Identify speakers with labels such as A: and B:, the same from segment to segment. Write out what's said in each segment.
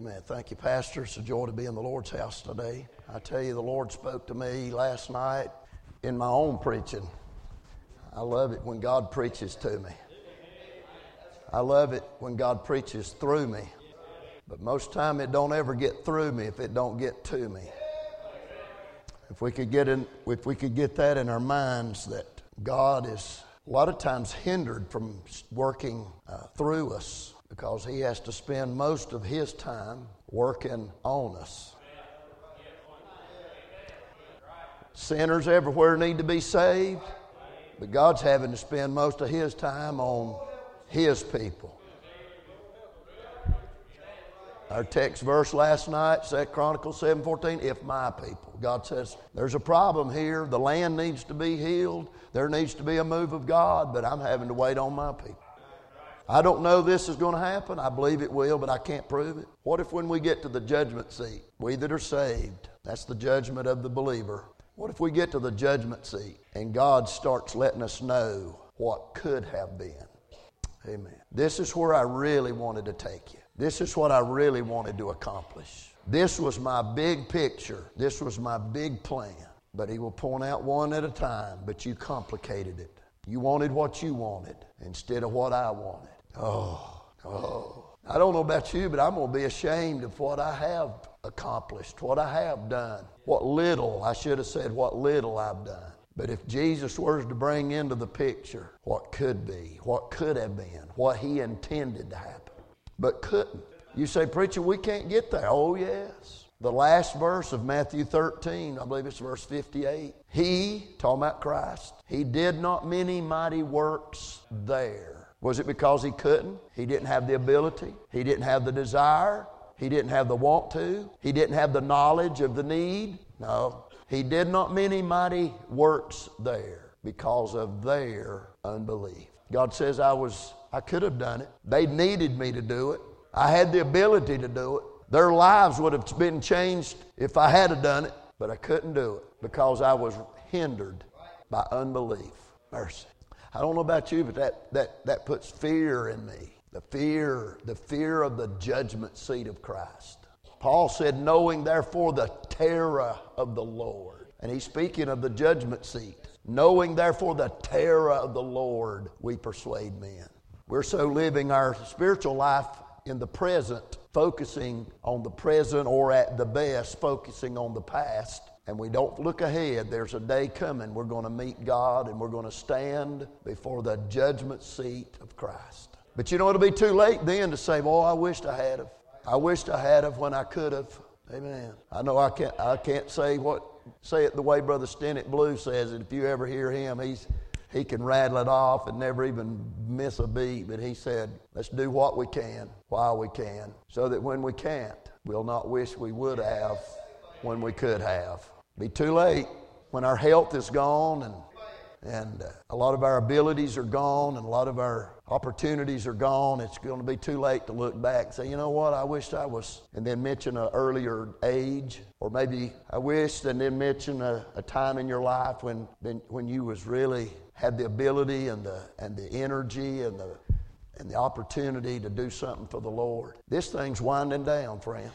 A: Amen. Thank you, Pastor. It's a joy to be in the Lord's house today. I tell you, the Lord spoke to me last night in my own preaching. I love it when God preaches to me. I love it when God preaches through me. But most time it don't ever get through me if it don't get to me. If we could get that in our minds, that God is a lot of times hindered from working through us, because He has to spend most of His time working on us. Sinners everywhere need to be saved, but God's having to spend most of His time on His people. Our text verse last night, 2 Chronicles 7:14, if my people. God says, there's a problem here. The land needs to be healed. There needs to be a move of God, but I'm having to wait on my people. I don't know this is going to happen. I believe it will, but I can't prove it. What if when we get to the judgment seat, we that are saved, that's the judgment of the believer. What if we get to the judgment seat and God starts letting us know what could have been? Amen. This is where I really wanted to take you. This is what I really wanted to accomplish. This was my big picture. This was my big plan. But He will point out one at a time, but you complicated it. You wanted what you wanted instead of what I wanted. I don't know about you, but I'm going to be ashamed of what I have accomplished, what I have done. What little I've done. But if Jesus were to bring into the picture what could be, what could have been, what He intended to happen, but couldn't. You say, preacher, we can't get there. Oh, yes. The last verse of Matthew 13, I believe it's verse 58. He, talking about Christ, He did not many mighty works there. Was it because He couldn't? He didn't have the ability. He didn't have the desire. He didn't have the want to. He didn't have the knowledge of the need. No. He did not many mighty works there because of their unbelief. God says I could have done it. They needed me to do it. I had the ability to do it. Their lives would have been changed if I had done it, but I couldn't do it because I was hindered by unbelief. Mercy. I don't know about you, but that puts fear in me. The fear of the judgment seat of Christ. Paul said, knowing therefore the terror of the Lord. And he's speaking of the judgment seat. Knowing therefore the terror of the Lord, we persuade men. We're so living our spiritual life in the present, focusing on the present, or at the best, focusing on the past. And we don't look ahead. There's a day coming. We're going to meet God and we're going to stand before the judgment seat of Christ. But you know, it'll be too late then to say, well, I wished I had have. I wished I had have when I could have. Amen. I know I can't say it the way Brother Stennett Blue says it. If you ever hear him, he can rattle it off and never even miss a beat. But he said, let's do what we can while we can, so that when we can't, we'll not wish we would have when we could have. Be too late when our health is gone and a lot of our abilities are gone and a lot of our opportunities are gone. It's going to be too late to look back and say, you know what, I wished I was, and then mention an earlier age. Or maybe I wished, and then mention a time in your life when you was really had the ability and the energy and the opportunity to do something for the Lord. This thing's winding down, friend.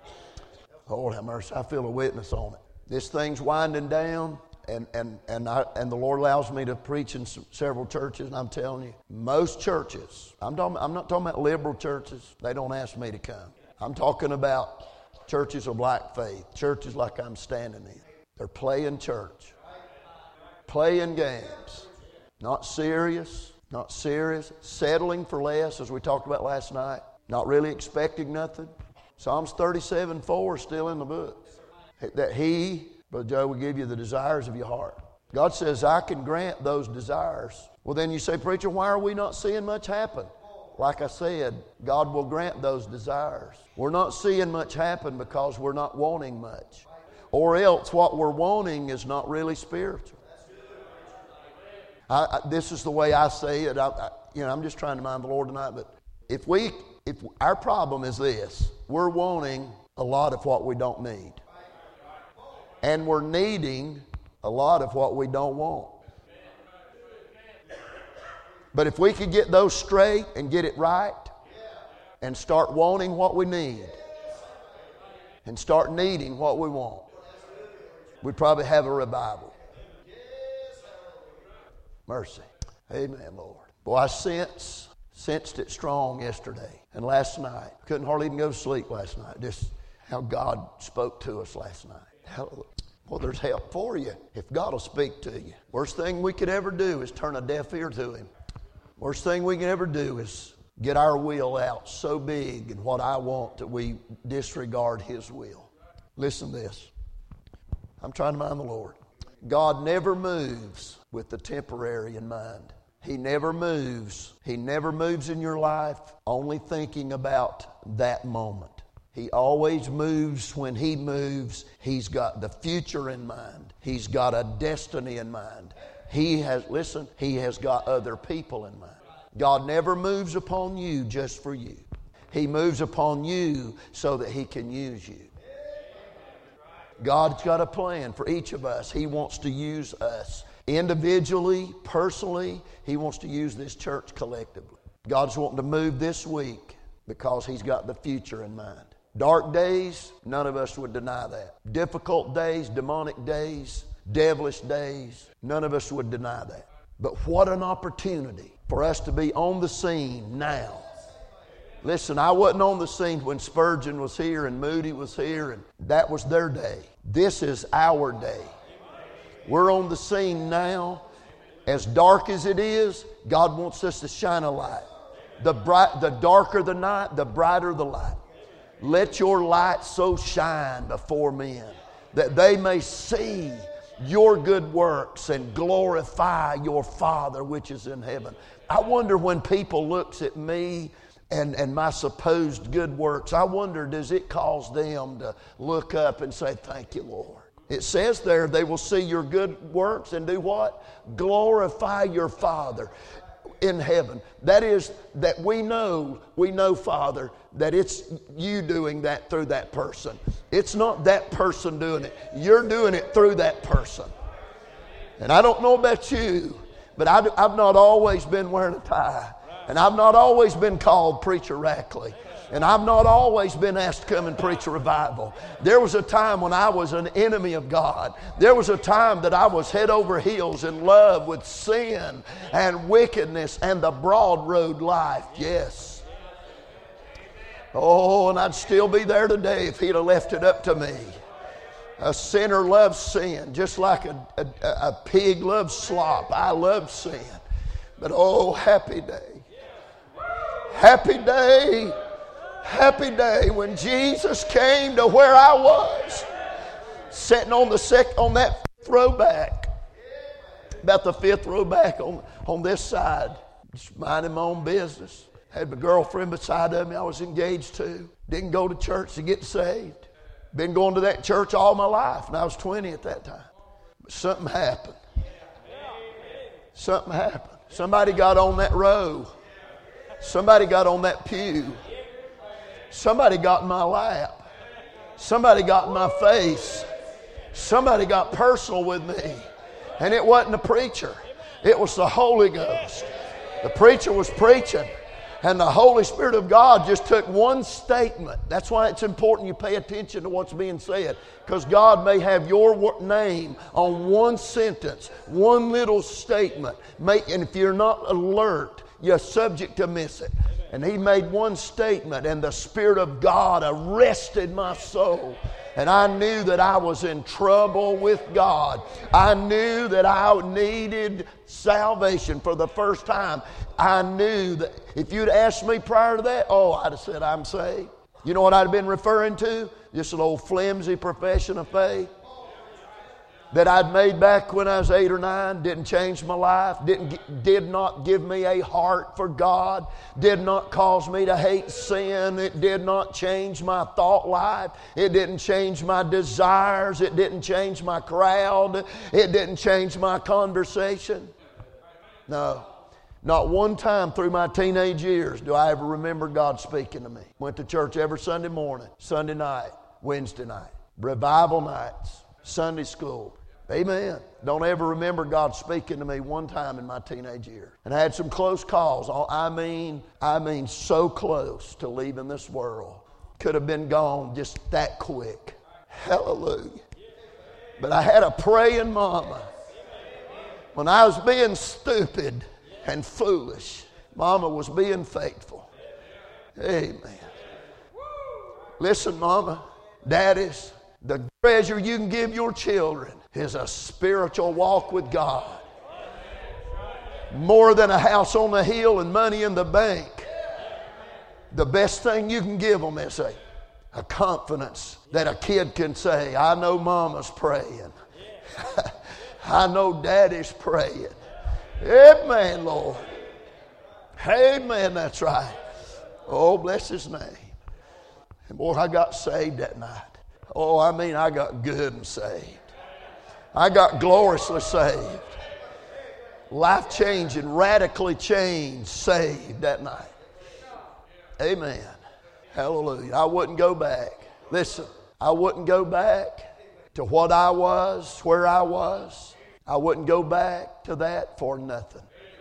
A: Lord have mercy, I feel a witness on it. This thing's winding down, and the Lord allows me to preach in several churches, and I'm telling you, most churches, I'm not talking about liberal churches, they don't ask me to come. I'm talking about churches of black faith, churches like I'm standing in. They're playing church, playing games, not serious, settling for less, as we talked about last night, not really expecting nothing. Psalms 37:4 is still in the book. That He, Brother Joe, will give you the desires of your heart. God says, I can grant those desires. Well, then you say, preacher, why are we not seeing much happen? Like I said, God will grant those desires. We're not seeing much happen because we're not wanting much. Or else what we're wanting is not really spiritual. This is the way I say it. I'm just trying to mind the Lord tonight. But if our problem is this, we're wanting a lot of what we don't need. And we're needing a lot of what we don't want. But if we could get those straight and get it right and start wanting what we need and start needing what we want, we'd probably have a revival. Mercy. Amen, Lord. Boy, I sensed it strong yesterday and last night. Couldn't hardly even go to sleep last night. Just how God spoke to us last night. Hallelujah. Well, there's help for you if God will speak to you. Worst thing we could ever do is turn a deaf ear to Him. Worst thing we can ever do is get our will out so big in what I want that we disregard His will. Listen to this. I'm trying to mind the Lord. God never moves with the temporary in mind. He never moves. He never moves in your life only thinking about that moment. He always moves. When He moves, He's got the future in mind. He's got a destiny in mind. He has got other people in mind. God never moves upon you just for you. He moves upon you so that He can use you. God's got a plan for each of us. He wants to use us individually, personally. He wants to use this church collectively. God's wanting to move this week because He's got the future in mind. Dark days, none of us would deny that. Difficult days, demonic days, devilish days, none of us would deny that. But what an opportunity for us to be on the scene now. Listen, I wasn't on the scene when Spurgeon was here and Moody was here, and that was their day. This is our day. We're on the scene now. As dark as it is, God wants us to shine a light. The darker the night, the brighter the light. Let your light so shine before men that they may see your good works and glorify your Father which is in heaven. I wonder when people looks at me and my supposed good works, I wonder, does it cause them to look up and say, thank you, Lord? It says there, they will see your good works and do what? Glorify your Father in heaven. That is, that we know, Father, that it's you doing that through that person. It's not that person doing it. You're doing it through that person. And I don't know about you, but I've not always been wearing a tie. And I've not always been called Preacher Rackley. And I've not always been asked to come and preach a revival. There was a time when I was an enemy of God. There was a time that I was head over heels in love with sin and wickedness and the broad road life. Yes. Oh, and I'd still be there today if He'd have left it up to me. A sinner loves sin, just like a pig loves slop. I love sin. But oh, happy day. Happy day. Happy day when Jesus came to where I was, sitting on that fifth row back, about the fifth row back on this side, just minding my own business. Had my girlfriend beside of me I was engaged to. Didn't go to church to get saved. Been going to that church all my life, and I was 20 at that time. But something happened. Something happened. Somebody got on that row. Somebody got on that pew. Somebody got in my lap. Somebody got in my face. Somebody got personal with me. And it wasn't the preacher. It was the Holy Ghost. The preacher was preaching. And the Holy Spirit of God just took one statement. That's why it's important you pay attention to what's being said. Because God may have your name on one sentence, one little statement. And if you're not alert, you're subject to miss it. And He made one statement, and the Spirit of God arrested my soul. And I knew that I was in trouble with God. I knew that I needed salvation for the first time. I knew that if you'd asked me prior to that, I'd have said, I'm saved. You know what I'd have been referring to? Just an old flimsy profession of faith that I'd made back when I was 8 or 9, didn't change my life, did not give me a heart for God, did not cause me to hate sin, it did not change my thought life, it didn't change my desires, it didn't change my crowd, it didn't change my conversation. No, not one time through my teenage years do I ever remember God speaking to me. Went to church every Sunday morning, Sunday night, Wednesday night, revival nights, Sunday school. Amen. Don't ever remember God speaking to me one time in my teenage years. And I had some close calls. I mean so close to leaving this world. could have been gone just that quick. Hallelujah. But I had a praying mama. When I was being stupid and foolish, Mama was being faithful. Amen. Listen, Mama, daddies, the treasure you can give your children is a spiritual walk with God. More than a house on the hill and money in the bank. The best thing you can give them is a confidence that a kid can say, I know Mama's praying. I know Daddy's praying. Amen, Lord. Amen, that's right. Oh, bless His name. And boy, I got saved that night. Oh, I mean, I got good and saved. I got gloriously saved. Life-changing, radically changed, saved that night. Amen. Hallelujah. I wouldn't go back. Listen, I wouldn't go back to what I was, where I was. I wouldn't go back to that for nothing.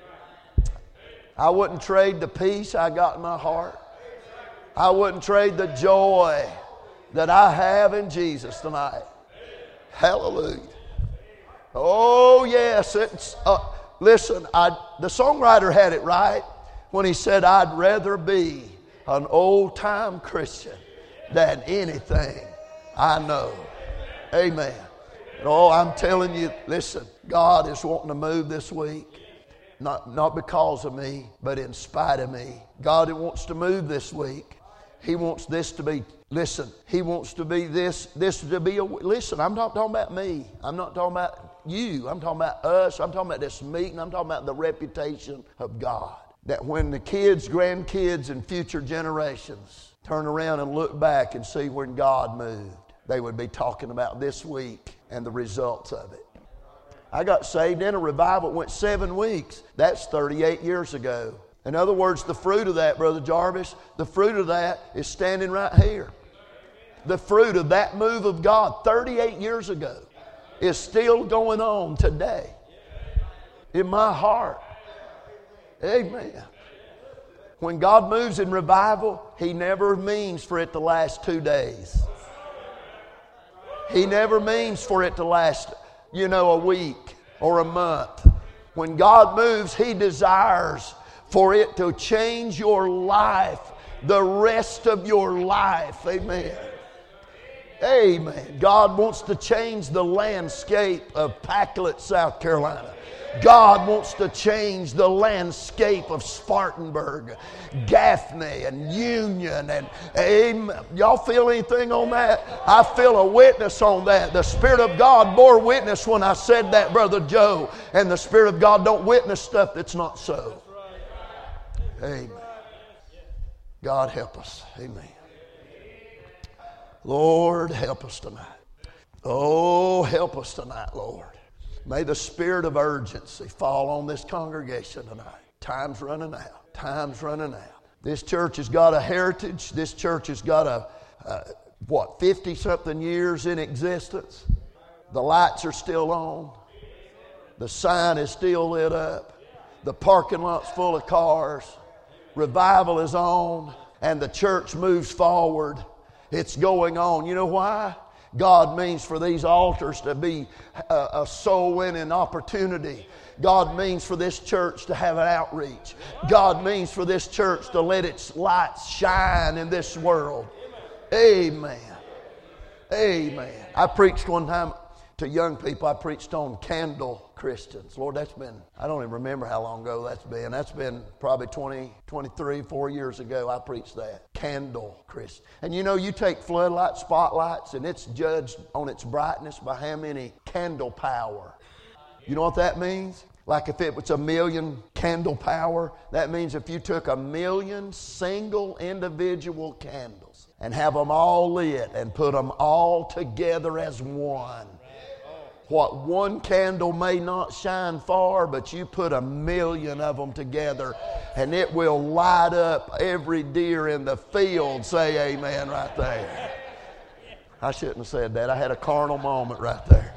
A: I wouldn't trade the peace I got in my heart. I wouldn't trade the joy that I have in Jesus tonight. Hallelujah. Oh, yes. Listen, the songwriter had it right when he said, I'd rather be an old-time Christian than anything I know. Amen. And oh, I'm telling you, listen, God is wanting to move this week. Not because of me, but in spite of me. God wants to move this week. He wants this to be, listen, He wants to be this to be, listen, I'm not talking about me. I'm not talking about you. I'm talking about us. I'm talking about this meeting. I'm talking about the reputation of God. That when the kids, grandkids, and future generations turn around and look back and see when God moved, they would be talking about this week and the results of it. I got saved in a revival. It went 7 weeks. That's 38 years ago. In other words, the fruit of that, Brother Jarvis, the fruit of that is standing right here. The fruit of that move of God 38 years ago is still going on today in my heart. Amen. When God moves in revival, He never means for it to last 2 days. He never means for it to last, a week or a month. When God moves, He desires for it to change your life, the rest of your life. Amen. Amen. God wants to change the landscape of Packlet, South Carolina. God wants to change the landscape of Spartanburg, Gaffney, and Union. And amen. Y'all feel anything on that? I feel a witness on that. The Spirit of God bore witness when I said that, Brother Joe. And the Spirit of God don't witness stuff that's not so. Amen. God help us. Amen. Lord, help us tonight. Oh, help us tonight, Lord. May the spirit of urgency fall on this congregation tonight. Time's running out. Time's running out. This church has got a heritage. This church has got 50-something years in existence. The lights are still on. The sign is still lit up. The parking lot's full of cars. Revival is on. And the church moves forward. It's going on. You know why? God means for these altars to be a soul-winning opportunity. God means for this church to have an outreach. God means for this church to let its lights shine in this world. Amen. Amen. I preached one time to young people. I preached on candle Christians. Lord, that's been, I don't even remember how long ago that's been. That's been probably 4 years ago I preached that. Candle Christian. And you take floodlight spotlights and it's judged on its brightness by how many candle power. You know what that means? Like if it was 1,000,000 candle power, that means if you took 1,000,000 single individual candles and have them all lit and put them all together as one. What one candle may not shine far, but you put 1,000,000 of them together and it will light up every deer in the field. Say amen right there. I shouldn't have said that. I had a carnal moment right there.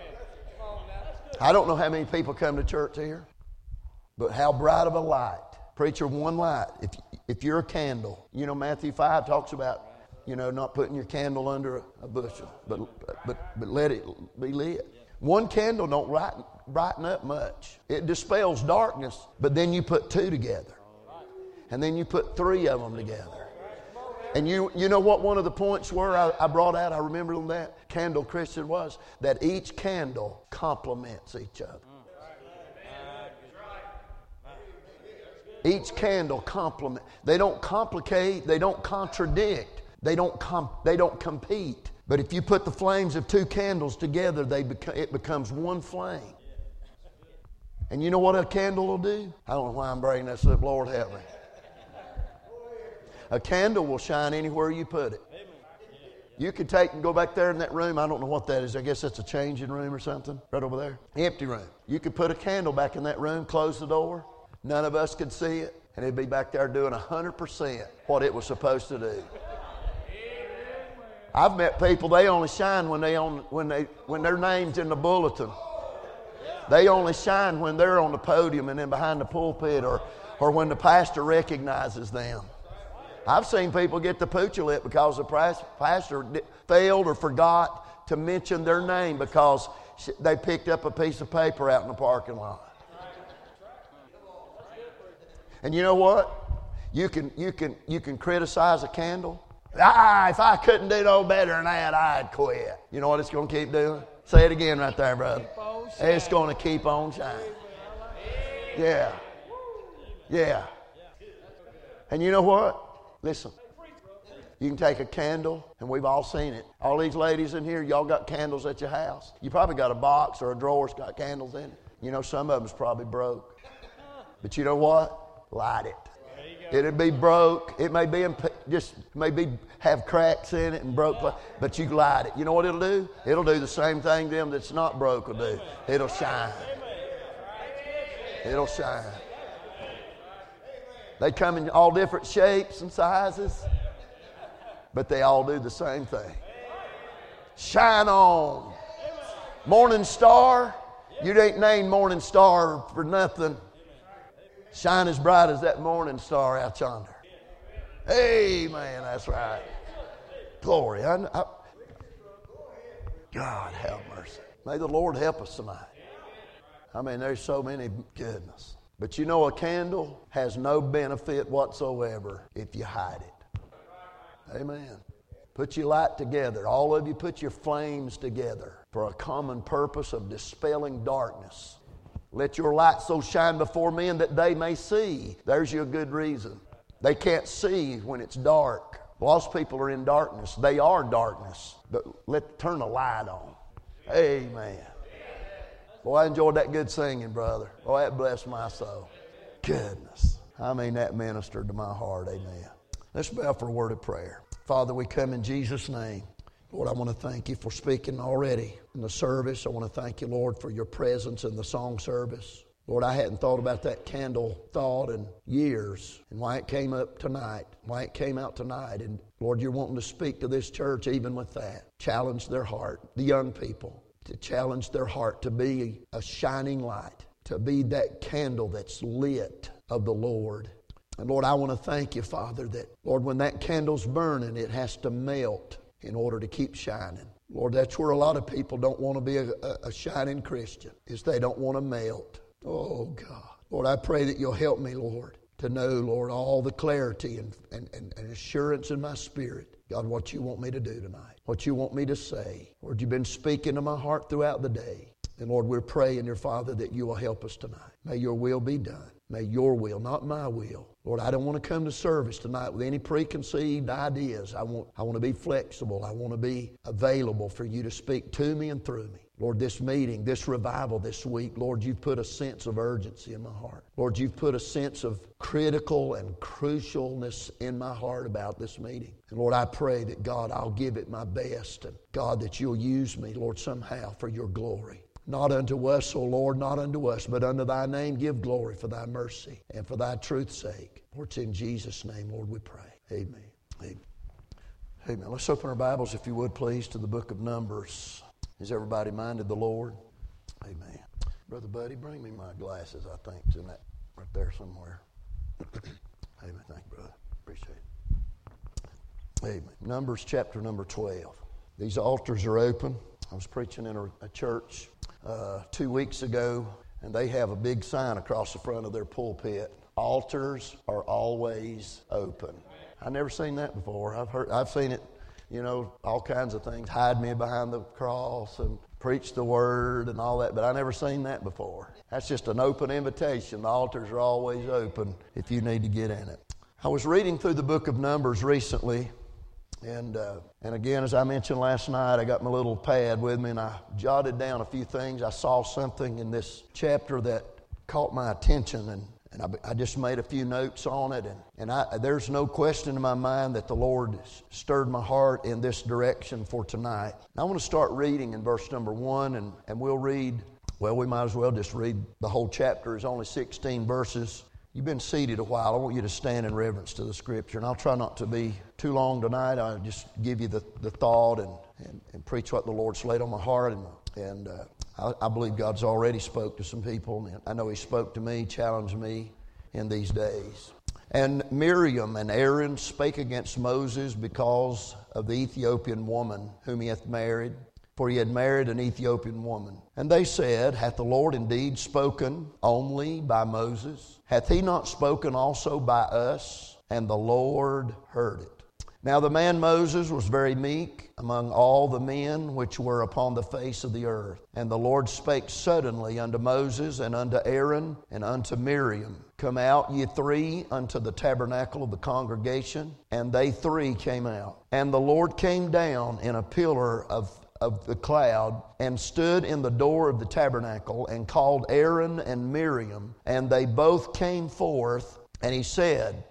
A: I don't know how many people come to church here, but how bright of a light Preacher, one light. If you're a candle, you know Matthew 5 talks about, not putting your candle under a bushel, but let it be lit. One candle don't brighten up much. It dispels darkness, but then you put two together. And then you put three of them together. And you know what one of the points were I brought out, I remember on that candle Christian was, that each candle complements each other. Each candle complement. They don't complicate, they don't contradict, they don't compete. But if you put the flames of two candles together, it becomes one flame. And you know what a candle will do? I don't know why I'm bringing this up, Lord help me. A candle will shine anywhere you put it. You could take and go back there in that room. I don't know what that is. I guess that's a changing room or something. Right over there. Empty room. You could put a candle back in that room, close the door. None of us could see it. And it'd be back there doing 100% what it was supposed to do. I've met people, they only shine when their name's in the bulletin. They only shine when they're on the podium and then behind the pulpit or when the pastor recognizes them. I've seen people get the poochie lit because the pastor failed or forgot to mention their name because they picked up a piece of paper out in the parking lot. And you know what? You can criticize a candle. If I couldn't do no better than that, I'd quit. You know what it's going to keep doing? Say it again right there, brother. It's going to keep on shining. Yeah. Yeah. And you know what? Listen. You can take a candle, and we've all seen it. All these ladies in here, y'all got candles at your house. You probably got a box or a drawer that's got candles in it. You know, some of them's probably broke. But you know what? Light it. It'll be broke. It may be have cracks in it and broke, but you light it. You know what it'll do? It'll do the same thing them that's not broke will do. It'll shine. It'll shine. They come in all different shapes and sizes, but they all do the same thing. Shine on. Morning star. You ain't named morning star for nothing. Shine as bright as that morning star out yonder. Amen. That's right. Glory. God have mercy. May the Lord help us tonight. I mean, there's so many goodness. But you know, a candle has no benefit whatsoever if you hide it. Amen. Put your light together. All of you put your flames together for a common purpose of dispelling darkness. Let your light so shine before men that they may see. There's your good reason. They can't see when it's dark. Lost people are in darkness. They are darkness. But turn the light on. Amen. Boy, I enjoyed that good singing, brother. Boy, that blessed my soul. Goodness. I mean, that ministered to my heart. Amen. Let's bow for a word of prayer. Father, we come in Jesus' name. Lord, I want to thank you for speaking already in the service. I want to thank you, Lord, for your presence in the song service. Lord, I hadn't thought about that candle thought in years and why it came up tonight, why it came out tonight. And Lord, you're wanting to speak to this church even with that. Challenge their heart, the young people, to challenge their heart to be a shining light, to be that candle that's lit of the Lord. And Lord, I want to thank you, Father, that, Lord, when that candle's burning, it has to melt in order to keep shining. Lord, that's where a lot of people don't want to be a shining Christian, is they don't want to melt. Oh, God. Lord, I pray that you'll help me, Lord, to know, Lord, all the clarity and assurance in my spirit. God, what you want me to do tonight, what you want me to say. Lord, you've been speaking to my heart throughout the day. And Lord, we're praying, dear Father, that you will help us tonight. May your will be done. May your will, not my will. Lord, I don't want to come to service tonight with any preconceived ideas. I want to be flexible. I want to be available for you to speak to me and through me. Lord, this meeting, this revival this week, Lord, you've put a sense of urgency in my heart. Lord, you've put a sense of critical and crucialness in my heart about this meeting. And Lord, I pray that, God, I'll give it my best. And God, that you'll use me, Lord, somehow for your glory. Not unto us, O Lord, not unto us, but unto thy name give glory for thy mercy and for thy truth's sake. For it's in Jesus' name, Lord, we pray. Amen. Amen. Amen. Let's open our Bibles, if you would, please, to the book of Numbers. Is everybody minded the Lord? Amen. Brother Buddy, bring me my glasses, I think. It's in that right there somewhere. Amen. Thank you, brother. Appreciate it. Amen. Numbers chapter number 12. These altars are open. I was preaching in a church 2 weeks ago, and they have a big sign across the front of their pulpit. Altars are always open. I've never seen that before. I've seen it, all kinds of things. Hide me behind the cross and preach the word and all that, but I never seen that before. That's just an open invitation. The altars are always open if you need to get in it. I was reading through the book of Numbers recently, and again, as I mentioned last night, I got my little pad with me and I jotted down a few things. I saw something in this chapter that caught my attention, and I just made a few notes on it, and there's no question in my mind that the Lord stirred my heart in this direction for tonight. I want to start reading in verse number 1, and we'll read, we might as well just read the whole chapter. It's only 16 verses. You've been seated a while. I want you to stand in reverence to the Scripture, and I'll try not to be too long tonight. I'll just give you the thought and preach what the Lord's laid on my heart, and I believe God's already spoke to some people, and I know He spoke to me, challenged me in these days. And Miriam and Aaron spake against Moses because of the Ethiopian woman whom he hath married, for he had married an Ethiopian woman. And they said, Hath the Lord indeed spoken only by Moses? Hath he not spoken also by us? And the Lord heard it. Now the man Moses was very meek among all the men which were upon the face of the earth. And the Lord spake suddenly unto Moses and unto Aaron and unto Miriam, Come out, ye three, unto the tabernacle of the congregation. And they three came out. And the Lord came down in a pillar of the cloud and stood in the door of the tabernacle and called Aaron and Miriam. And they both came forth. And he said,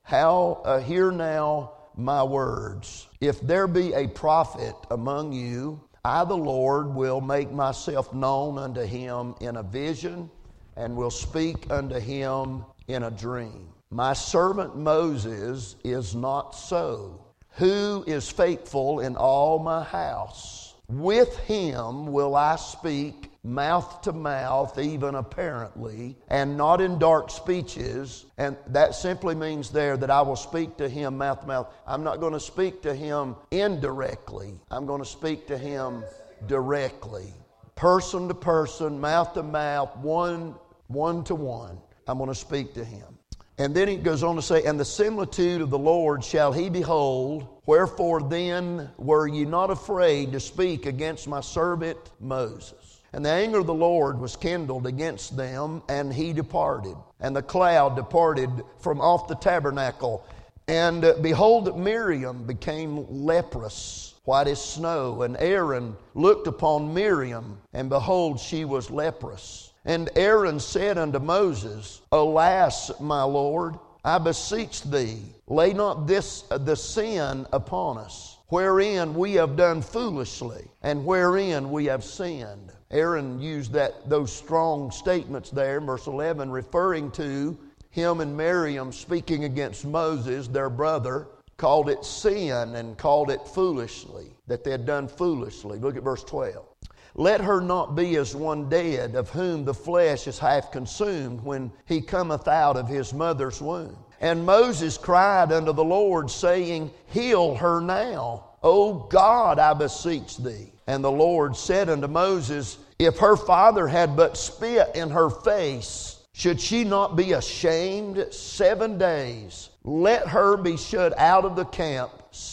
A: Hear now my words. If there be a prophet among you, I, the Lord, will make myself known unto him in a vision, and will speak unto him in a dream. My servant Moses is not so, who is faithful in all my house. With him will I speak mouth to mouth, even apparently, and not in dark speeches. And that simply means there that I will speak to him mouth to mouth. I'm not going to speak to him indirectly. I'm going to speak to him directly. Person to person, mouth to mouth, one to one. I'm going to speak to him. And then he goes on to say, And the similitude of the Lord shall he behold. Wherefore then were ye not afraid to speak against my servant Moses? And the anger of the Lord was kindled against them, and he departed. And the cloud departed from off the tabernacle. And behold, Miriam became leprous, white as snow. And Aaron looked upon Miriam, and behold, she was leprous. And Aaron said unto Moses, Alas, my Lord, I beseech thee, lay not the sin upon us, wherein we have done foolishly, and wherein we have sinned. Aaron used those strong statements there in verse 11, referring to him and Miriam speaking against Moses, their brother, called it sin and called it foolishly, that they had done foolishly. Look at verse 12. Let her not be as one dead, of whom the flesh is half consumed when he cometh out of his mother's womb. And Moses cried unto the Lord, saying, Heal her now, O God, I beseech thee. And the Lord said unto Moses, If her father had but spit in her face, should she not be ashamed 7 days? Let her be shut out of the camp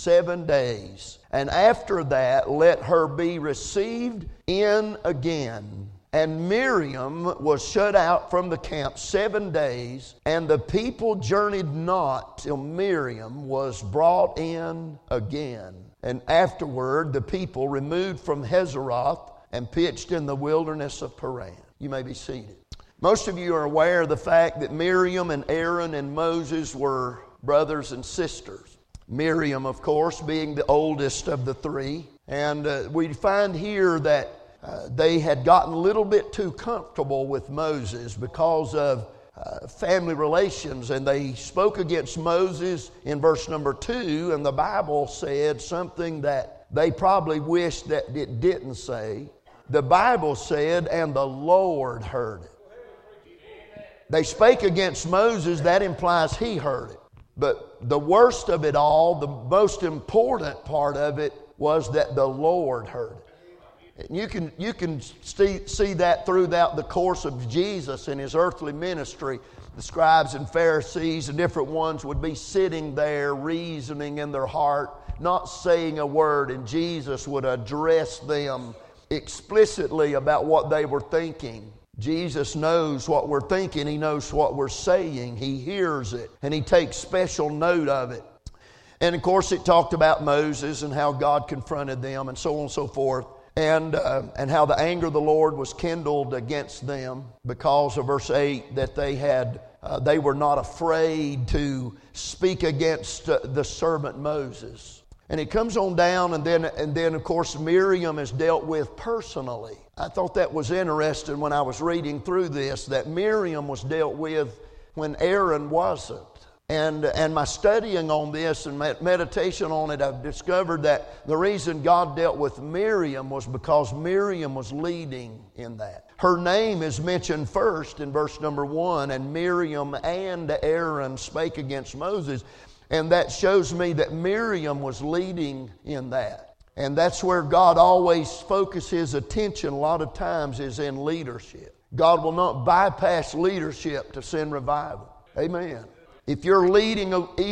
A: 7 days. And after that, let her be received in again. And Miriam was shut out from the camp 7 days, and the people journeyed not till Miriam was brought in again. And afterward, the people removed from Hazeroth and pitched in the wilderness of Paran. You may be seated. Most of you are aware of the fact that Miriam and Aaron and Moses were brothers and sisters. Miriam, of course, being the oldest of the three. And we find here that they had gotten a little bit too comfortable with Moses because of family relations. And they spoke against Moses in verse number 2. And the Bible said something that they probably wished that it didn't say. The Bible said, and the Lord heard it. They spake against Moses, that implies he heard it. But the worst of it all, the most important part of it, was that the Lord heard it. And you can see that throughout the course of Jesus in his earthly ministry. The scribes and Pharisees and different ones would be sitting there reasoning in their heart, not saying a word, and Jesus would address them explicitly about what they were thinking. Jesus knows what we're thinking. He knows what we're saying. He hears it, and he takes special note of it. And of course, it talked about Moses and how God confronted them and so on and so forth. And how the anger of the Lord was kindled against them because of verse 8, that they were not afraid to speak against the servant Moses. And it comes on down, and then of course Miriam is dealt with personally. I thought that was interesting when I was reading through this, that Miriam was dealt with when Aaron wasn't. And my studying on this and meditation on it, I've discovered that the reason God dealt with Miriam was because Miriam was leading in that. Her name is mentioned first in verse number 1, and Miriam and Aaron spake against Moses. And that shows me that Miriam was leading in that. And that's where God always focuses his attention a lot of times, is in leadership. God will not bypass leadership to send revival. Amen. If you're leading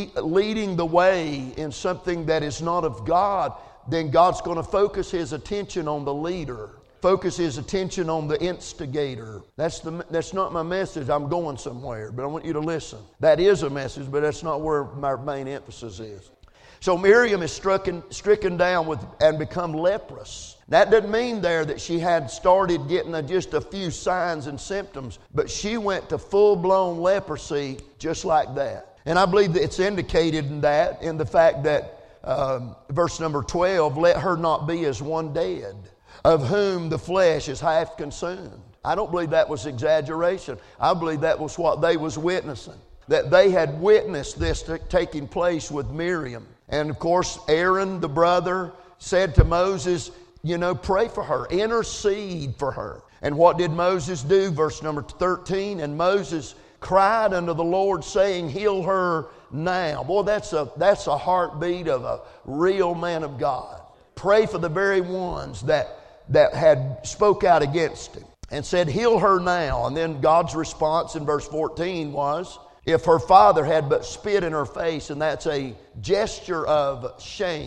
A: the way in something that is not of God, then God's going to focus his attention on the leader, focus his attention on the instigator. That's not my message. I'm going somewhere, but I want you to listen. That is a message, but that's not where my main emphasis is. So Miriam is stricken down with and become leprous. That doesn't mean there that she had started getting just a few signs and symptoms, but she went to full-blown leprosy just like that. And I believe that it's indicated in the fact that verse number 12, let her not be as one dead, of whom the flesh is half consumed. I don't believe that was exaggeration. I believe that was what they was witnessing, that they had witnessed this taking place with Miriam. And of course, Aaron, the brother, said to Moses, pray for her, intercede for her. And what did Moses do? Verse number 13, and Moses cried unto the Lord, saying, heal her now. Boy, that's a heartbeat of a real man of God. Pray for the very ones that had spoke out against him and said, heal her now. And then God's response in verse 14 was, if her father had but spit in her face, and that's a gesture of shame,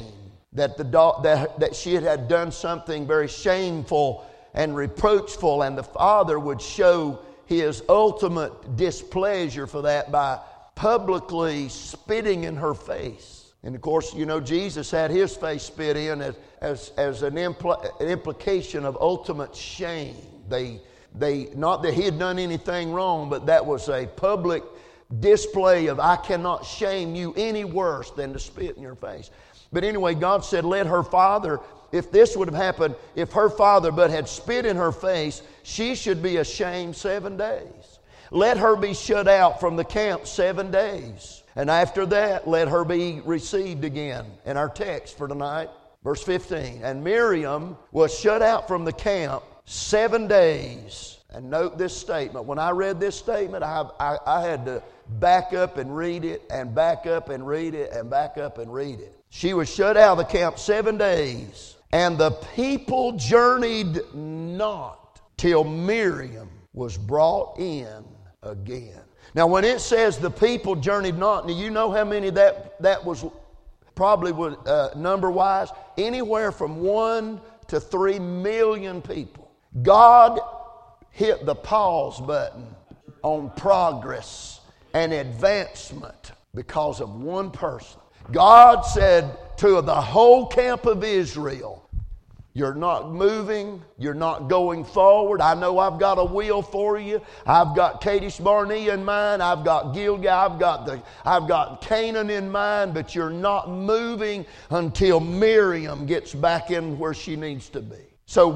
A: that she had done something very shameful and reproachful, and the father would show his ultimate displeasure for that by publicly spitting in her face. And of course, Jesus had his face spit in as an implication of ultimate shame. They not that he had done anything wrong, but that was a public display of, I cannot shame you any worse than to spit in your face. But anyway, God said, let her father, if this would have happened, if her father but had spit in her face, she should be ashamed 7 days. Let her be shut out from the camp 7 days. And after that, let her be received again. In our text for tonight, verse 15. And Miriam was shut out from the camp 7 days. And note this statement. When I read this statement, I had to back up and read it, and back up and read it, and back up and read it. She was shut out of the camp 7 days, and the people journeyed not till Miriam was brought in again. Now, when it says the people journeyed not, do you know how many that was probably number-wise? Anywhere from 1 to 3 million people. God hit the pause button on progress and advancement because of one person. God said to the whole camp of Israel, you're not moving, you're not going forward. I know I've got a will for you. I've got Kadesh Barnea in mind. I've got Gilgal. I've got Canaan in mind, but you're not moving until Miriam gets back in where she needs to be. So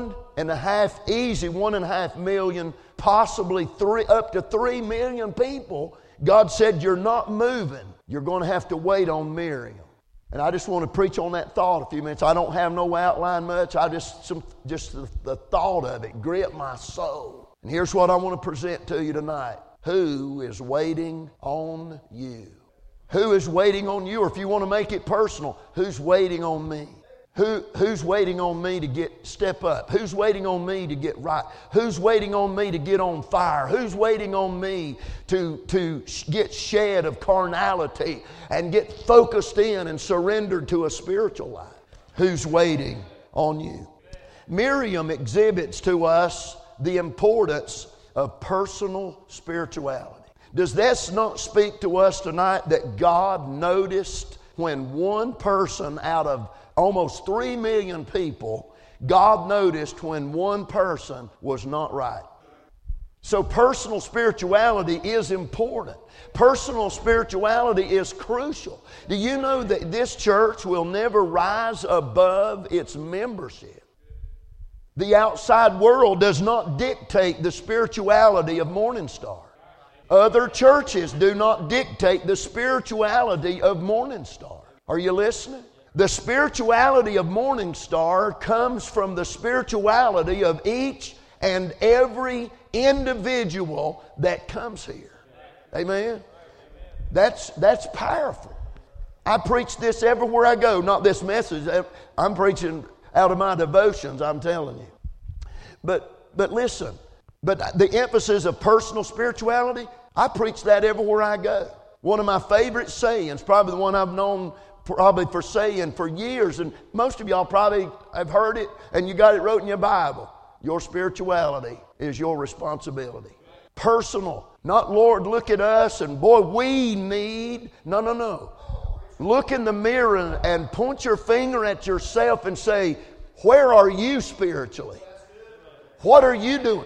A: 1.5 million, possibly up to 3 million people, God said, you're not moving. You're going to have to wait on Miriam. And I just want to preach on that thought a few minutes. I don't have no outline much. I just the thought of it gripped my soul. And here's what I want to present to you tonight. Who is waiting on you? Who is waiting on you? Or if you want to make it personal, who's waiting on me? Who's waiting on me to step up? Who's waiting on me to get right? Who's waiting on me to get on fire? Who's waiting on me to get shed of carnality and get focused in and surrendered to a spiritual life? Who's waiting on you? Miriam exhibits to us the importance of personal spirituality. Does this not speak to us tonight that God noticed when one person out of almost 3 million people, God noticed when one person was not right? So personal spirituality is important. Personal spirituality is crucial. Do you know that this church will never rise above its membership? The outside world does not dictate the spirituality of Morning Star. Other churches do not dictate the spirituality of Morning Star. Are you listening? The spirituality of Morning Star comes from the spirituality of each and every individual that comes here. Amen? That's powerful. I preach this everywhere I go. Not this message. I'm preaching out of my devotions, I'm telling you. But listen, but the emphasis of personal spirituality, I preach that everywhere I go. One of my favorite sayings, probably the one I've known for saying for years, and most of y'all probably have heard it and you got it wrote in your Bible. Your spirituality is your responsibility. Personal. Not, Lord, look at us and boy, we need. No. Look in the mirror and point your finger at yourself and say, where are you spiritually? What are you doing?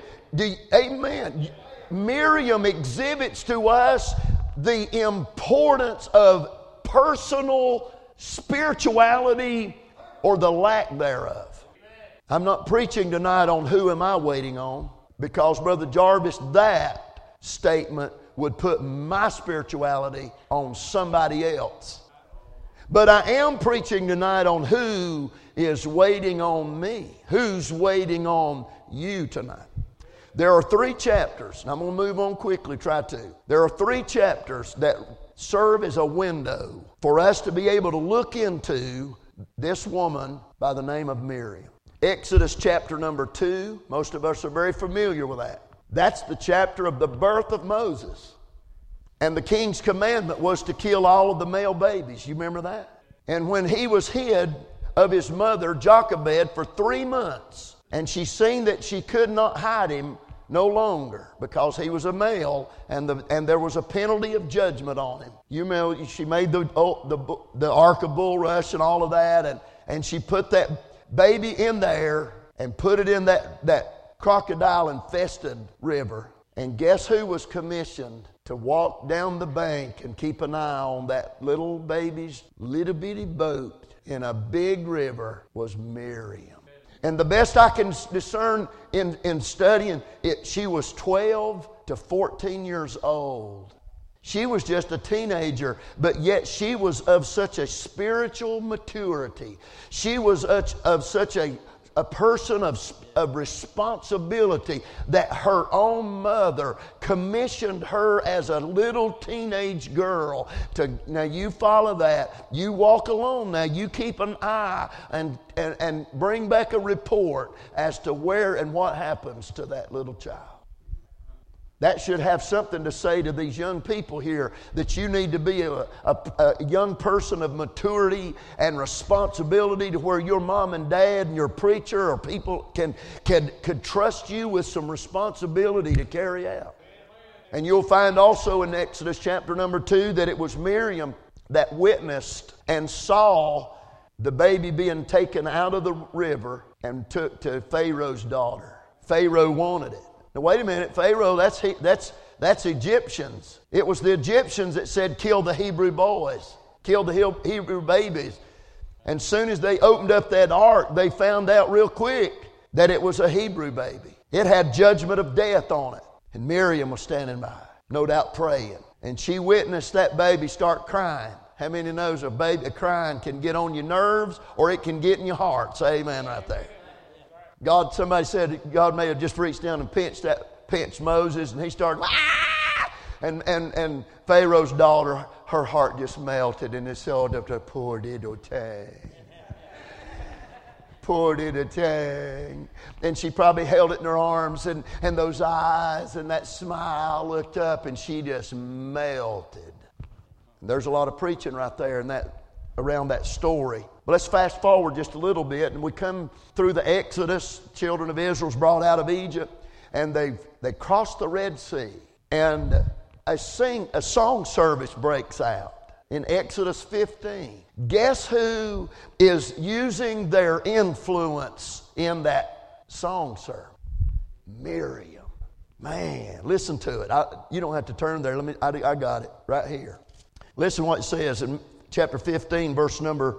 A: Amen. Miriam exhibits to us the importance of personal spirituality or the lack thereof. I'm not preaching tonight on who am I waiting on, because, Brother Jarvis, that statement would put my spirituality on somebody else. But I am preaching tonight on who is waiting on me. Who's waiting on you tonight? There are 3 chapters, and I'm going to move on quickly, try to. There are 3 chapters that serve as a window for us to be able to look into this woman by the name of Miriam. Exodus chapter number 2, most of us are very familiar with that. That's the chapter of the birth of Moses. And the king's commandment was to kill all of the male babies. You remember that? And when he was hid of his mother, Jochebed, for 3 months, and she seen that she could not hide him no longer because he was a male, and there was a penalty of judgment on him. You know, she made the ark of bulrush and all of that, and she put that baby in there and put it in that crocodile-infested river. And guess who was commissioned to walk down the bank and keep an eye on that little baby's little bitty boat in a big river? Was Miriam. And the best I can discern in studying it, she was 12 to 14 years old. She was just a teenager, but yet she was of such a spiritual maturity. She was of such a person of responsibility that her own mother commissioned her as a little teenage girl to, now you follow that, you walk alone, now you keep an eye and bring back a report as to where and what happens to that little child. That should have something to say to these young people here, that you need to be a young person of maturity and responsibility to where your mom and dad and your preacher or people could trust you with some responsibility to carry out. And you'll find also in Exodus chapter number 2 that it was Miriam that witnessed and saw the baby being taken out of the river and took to Pharaoh's daughter. Pharaoh wanted it. Now wait a minute, Pharaoh, that's Egyptians. It was the Egyptians that said kill the Hebrew boys, kill the Hebrew babies. And soon as they opened up that ark, they found out real quick that it was a Hebrew baby. It had judgment of death on it. And Miriam was standing by, no doubt praying. And she witnessed that baby start crying. How many knows a baby crying can get on your nerves or it can get in your heart? Say amen right there. Somebody said God may have just reached down and pinched Moses, and he started, And Pharaoh's daughter, her heart just melted, and it said, poor little thing. Poor little thing. And she probably held it in her arms, and those eyes and that smile looked up, and she just melted. There's a lot of preaching right there in that, around that story. But let's fast forward just a little bit, and we come through the Exodus. Children of Israel's brought out of Egypt, and they crossed the Red Sea. And a song service breaks out in Exodus 15. Guess who is using their influence in that song service? Miriam. Man, listen to it. You don't have to turn there. I got it right here. Listen what it says in chapter 15, verse number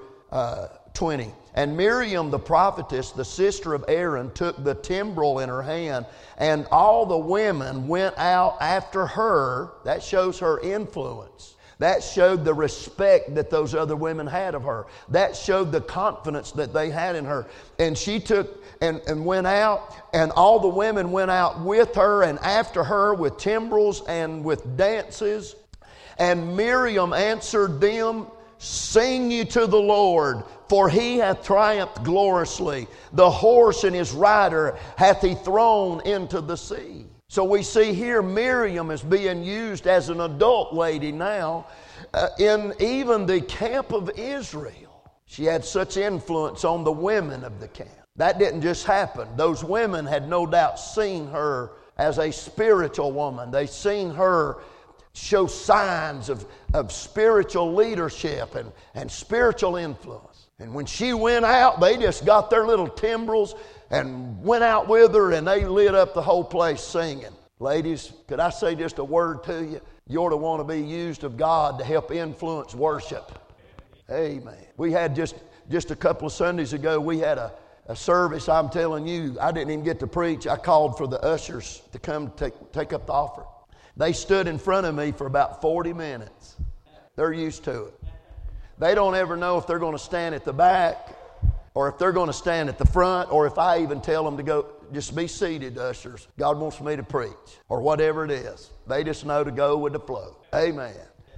A: 20. And Miriam the prophetess, the sister of Aaron, took the timbrel in her hand, and all the women went out after her. That shows her influence. That showed the respect that those other women had of her. That showed the confidence that they had in her. And she took and went out, and all the women went out with her and after her with timbrels and with dances. And Miriam answered them, Sing ye to the Lord, for he hath triumphed gloriously. The horse and his rider hath he thrown into the sea. So we see here Miriam is being used as an adult lady now in even the camp of Israel. She had such influence on the women of the camp. That didn't just happen. Those women had no doubt seen her as a spiritual woman. They seen her show signs of spiritual leadership and spiritual influence. And when she went out, they just got their little timbrels and went out with her, and they lit up the whole place singing. Ladies, could I say just a word to you? You ought to want to be used of God to help influence worship. Amen. We had just a couple of Sundays ago, we had a service. I'm telling you, I didn't even get to preach. I called for the ushers to come take up the offering. They stood in front of me for about 40 minutes. They're used to it. They don't ever know if they're going to stand at the back or if they're going to stand at the front, or if I even tell them to go, just be seated, ushers. God wants me to preach, or whatever it is. They just know to go with the flow. Amen.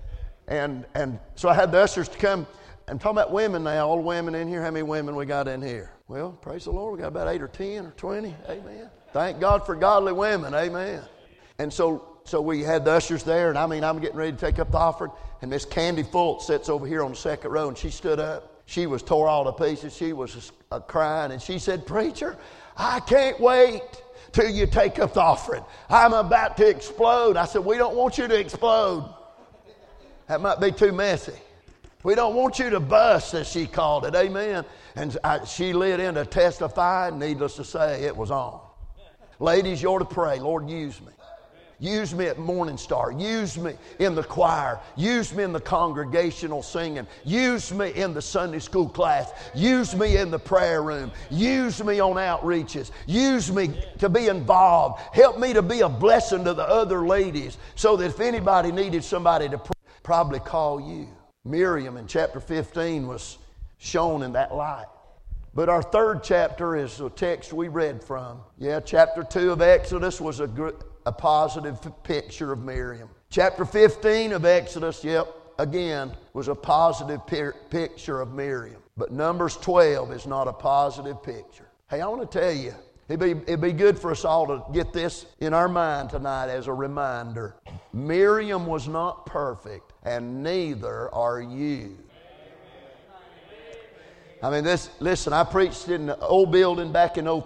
A: And so I had the ushers to come. I'm talking about women now, all the women in here. How many women we got in here? Well, praise the Lord, we got about 8 or 10 or 20. Amen. Thank God for godly women. Amen. And so we had the ushers there, and I'm getting ready to take up the offering, and Miss Candy Fultz sits over here on the second row, and she stood up. She was tore all to pieces. She was crying, and she said, Preacher, I can't wait till you take up the offering. I'm about to explode. I said, we don't want you to explode. That might be too messy. We don't want you to bust, as she called it. Amen. And she lit in to testify, and needless to say, it was on. Ladies, you ought to pray, Lord, use me. Use me at Morning Star. Use me in the choir. Use me in the congregational singing. Use me in the Sunday school class. Use me in the prayer room. Use me on outreaches. Use me to be involved. Help me to be a blessing to the other ladies, so that if anybody needed somebody to probably call you. Miriam in chapter 15 was shown in that light. But our third chapter is a text we read from. Yeah, chapter 2 of Exodus was a positive picture of Miriam. Chapter 15 of Exodus, again, was a positive picture of Miriam. But Numbers 12 is not a positive picture. Hey, I want to tell you, it'd be good for us all to get this in our mind tonight as a reminder. Miriam was not perfect, and neither are you. I mean, listen, I preached in the old building back in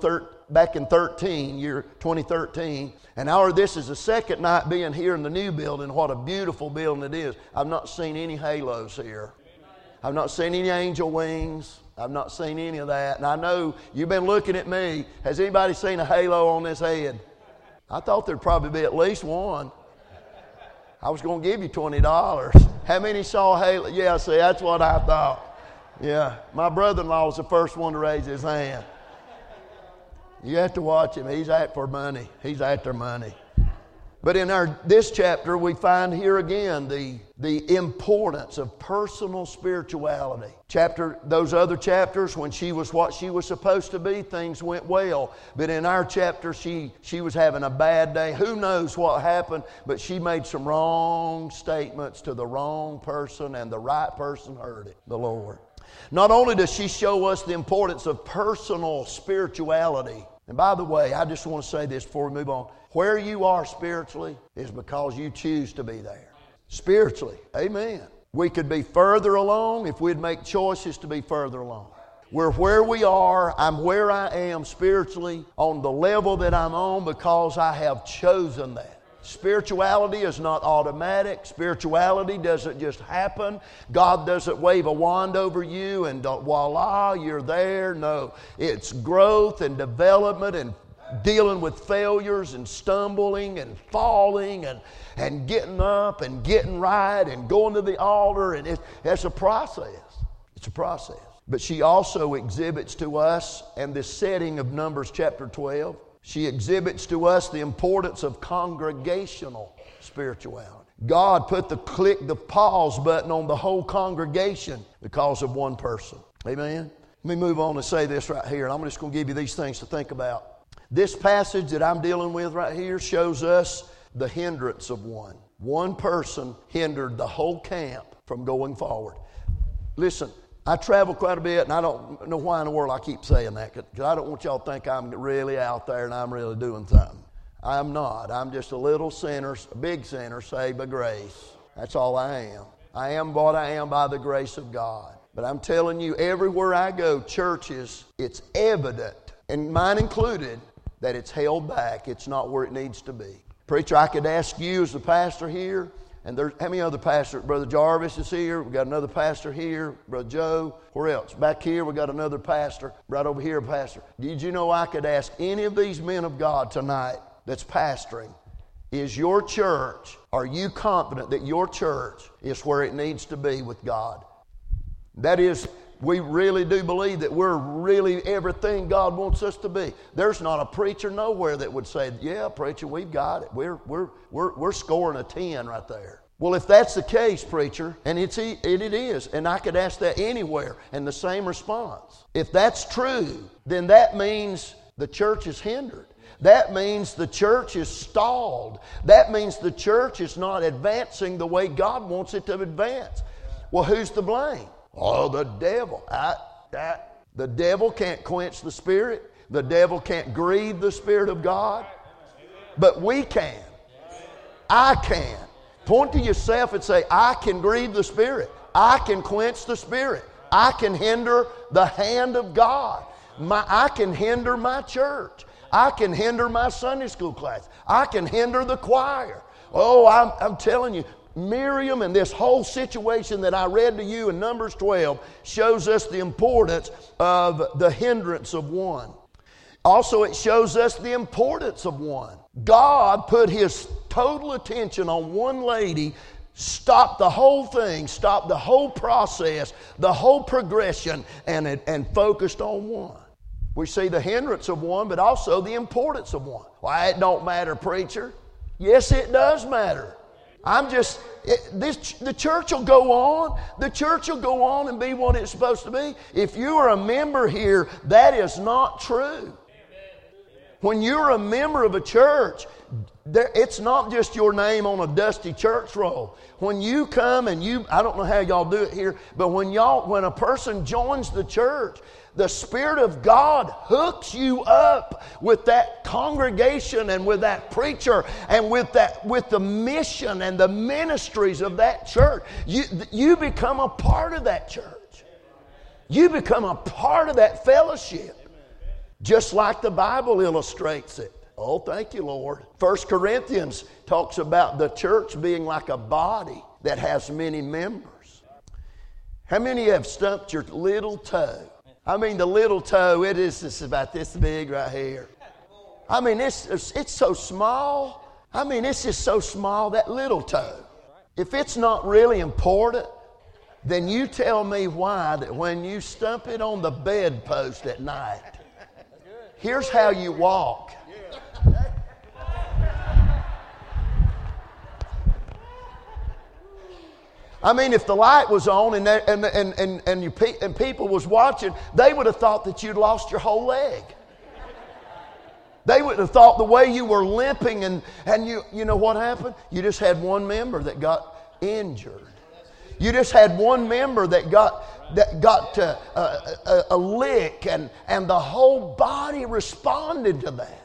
A: 2013, and this is the second night being here in the new building. What a beautiful building it is. I've not seen any halos here. I've not seen any angel wings. I've not seen any of that. And I know you've been looking at me. Has anybody seen a halo on this head? I thought there'd probably be at least one. I was going to give you $20. How many saw a halo? Yeah, see, that's what I thought. Yeah, my brother-in-law was the first one to raise his hand. You have to watch him. He's after money. He's after money. But in this chapter, we find here again the importance of personal spirituality. Those other chapters, when she was what she was supposed to be, things went well. But in our chapter, she was having a bad day. Who knows what happened, but she made some wrong statements to the wrong person, and the right person heard it, the Lord. Not only does she show us the importance of personal spirituality, and by the way, I just want to say this before we move on. Where you are spiritually is because you choose to be there. Spiritually. Amen. We could be further along if we'd make choices to be further along. We're where we are. I'm where I am spiritually on the level that I'm on because I have chosen that. Spirituality is not automatic. Spirituality doesn't just happen. God doesn't wave a wand over you and voila, you're there. No, it's growth and development and dealing with failures and stumbling and falling and getting up and getting right and going to the altar. And it's a process. It's a process. But she also exhibits to us, in this setting of Numbers chapter 12, she exhibits to us the importance of congregational spirituality. God put the pause button on the whole congregation because of one person. Amen? Let me move on and say this right here. And I'm just going to give you these things to think about. This passage that I'm dealing with right here shows us the hindrance of one. One person hindered the whole camp from going forward. Listen, I travel quite a bit, and I don't know why in the world I keep saying that, because I don't want y'all to think I'm really out there and I'm really doing something. I'm not. I'm just a little sinner, a big sinner, saved by grace. That's all I am. I am what I am by the grace of God. But I'm telling you, everywhere I go, churches, it's evident, and mine included, that it's held back. It's not where it needs to be. Preacher, I could ask you as the pastor here, and there's how many other pastors? Brother Jarvis is here. We got another pastor here. Brother Joe. Where else? Back here we got another pastor. Right over here a pastor. Did you know I could ask any of these men of God tonight that's pastoring, is your church, are you confident that your church is where it needs to be with God? That is, we really do believe that we're really everything God wants us to be. There's not a preacher nowhere that would say, yeah, preacher, we've got it. We're scoring a 10 right there. Well, if that's the case, preacher, and it is, and I could ask that anywhere, and the same response. If that's true, then that means the church is hindered. That means the church is stalled. That means the church is not advancing the way God wants it to advance. Well, who's to blame? Oh, the devil. The devil can't quench the Spirit. The devil can't grieve the Spirit of God. But we can. I can. Point to yourself and say, I can grieve the Spirit. I can quench the Spirit. I can hinder the hand of God. I can hinder my church. I can hinder my Sunday school class. I can hinder the choir. Oh, I'm telling you, Miriam and this whole situation that I read to you in Numbers 12 shows us the importance of the hindrance of one. Also, it shows us the importance of one. God put His total attention on one lady, stopped the whole thing, stopped the whole process, the whole progression, and focused on one. We see the hindrance of one, but also the importance of one. Why, it don't matter, preacher. Yes, it does matter. The church will go on. The church will go on and be what it's supposed to be. If you are a member here, that is not true. When you're a member of a church, it's not just your name on a dusty church roll. When you come and I don't know how y'all do it here, but when a person joins the church, the Spirit of God hooks you up with that congregation and with that preacher and with the mission and the ministries of that church. You become a part of that church. You become a part of that fellowship. Just like the Bible illustrates it. Oh, thank you, Lord. 1 Corinthians talks about the church being like a body that has many members. How many have stumped your little toe? I mean, the little toe, it is just about this big right here. I mean, it's so small. I mean, it's just so small, that little toe. If it's not really important, then you tell me why that when you stump it on the bedpost at night, here's how you walk. I mean, if the light was on and people was watching, they would have thought that you'd lost your whole leg. They would have thought the way you were limping and you know what happened? You just had one member that got injured. You just had one member that got a lick and the whole body responded to that.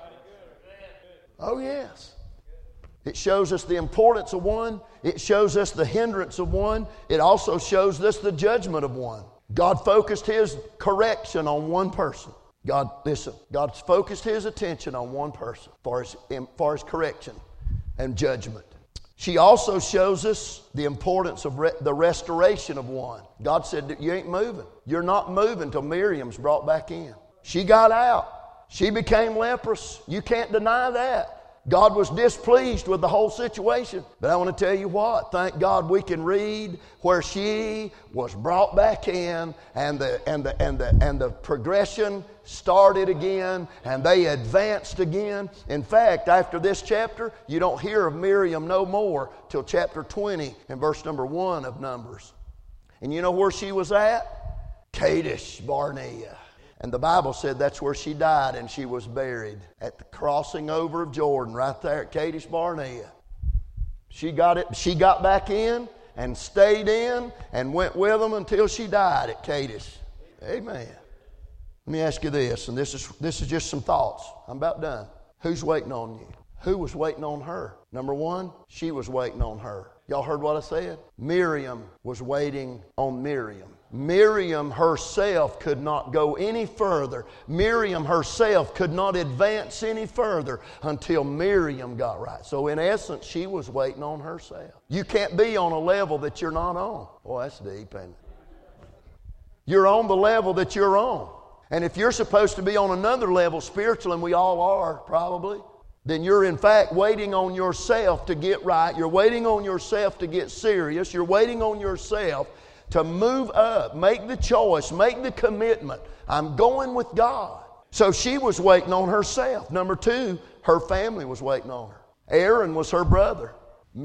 A: Oh yes. It shows us the importance of one. It shows us the hindrance of one. It also shows us the judgment of one. God focused His correction on one person. God focused His attention on one person for his correction and judgment. She also shows us the importance of the restoration of one. God said that you ain't moving. You're not moving till Miriam's brought back in. She got out. She became leprous. You can't deny that. God was displeased with the whole situation. But I want to tell you what, thank God we can read where she was brought back in and the progression started again and they advanced again. In fact, after this chapter, you don't hear of Miriam no more till chapter 20 and verse number 1 of Numbers. And you know where she was at? Kadesh Barnea. And the Bible said that's where she died and she was buried at the crossing over of Jordan right there at Kadesh Barnea. She got back in and stayed in and went with them until she died at Kadesh. Amen. Let me ask you this, and this is just some thoughts. I'm about done. Who's waiting on you? Who was waiting on her? Number one, she was waiting on her. Y'all heard what I said? Miriam was waiting on Miriam. Miriam herself could not go any further. Miriam herself could not advance any further until Miriam got right. So in essence, she was waiting on herself. You can't be on a level that you're not on. Boy, that's deep, ain't it? You're on the level that you're on. And if you're supposed to be on another level spiritually, and we all are probably, then you're in fact waiting on yourself to get right. You're waiting on yourself to get serious. You're waiting on yourself to move up, make the choice, make the commitment. I'm going with God. So she was waiting on herself. Number two, her family was waiting on her. Aaron was her brother.